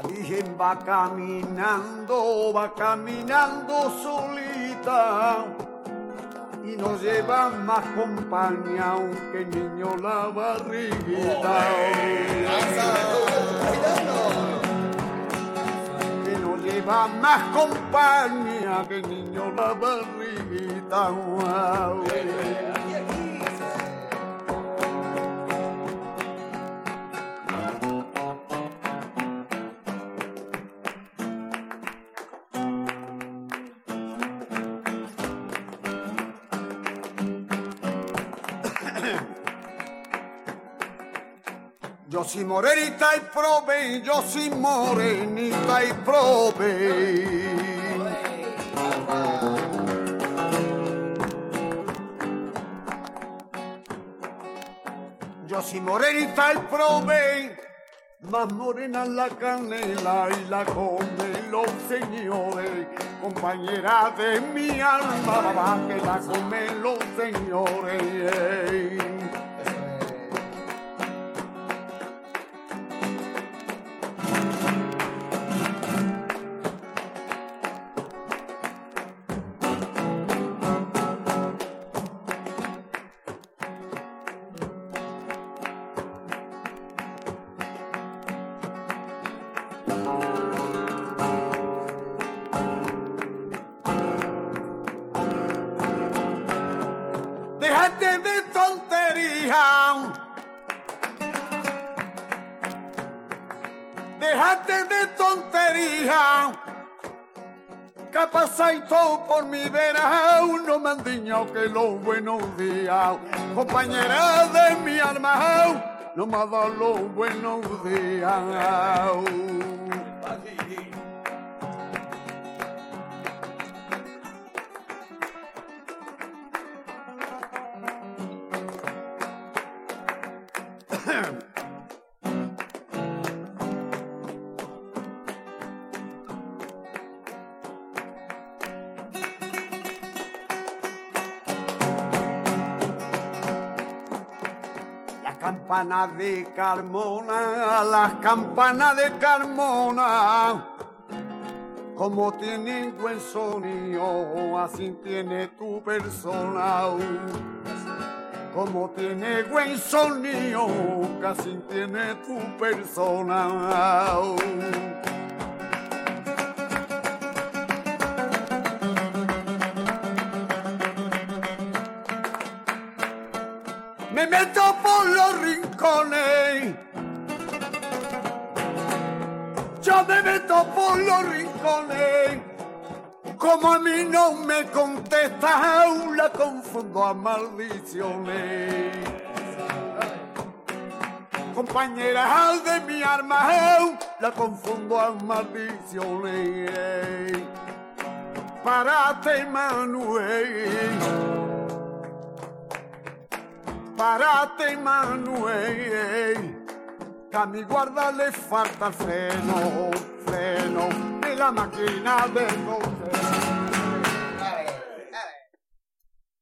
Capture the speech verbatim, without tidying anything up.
Virgen va caminando, va caminando solita y no lleva más compañía aunque niño la barriguita. Que no lleva más compañía que niño la barriguita. Yo soy morenita y prove, yo soy morenita y prove. Yo soy morenita y prove, más morena la canela y la comen los señores. Compañera de mi alma, que la comen los señores. Déjate de tontería, déjate de tontería, que pasáis todo por mi vera, no me han dicho que los buenos días, compañera de mi alma, no me ha dado los buenos días. Campanas de Carmona, las campanas de Carmona, como tienen buen sonido, así tiene tu persona. Como tiene buen sonido, así tiene tu persona. Me meto por los rincones, yo me meto por los rincones, como a mí no me contesta, la confundo a maldiciones. Compañera de mi arma, la confundo a maldiciones. Párate, Manuel. Párate, Manuel, que a mi guarda le falta el freno, freno de la máquina de